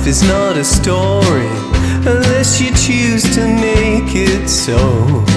is not a story unless you choose to make it so.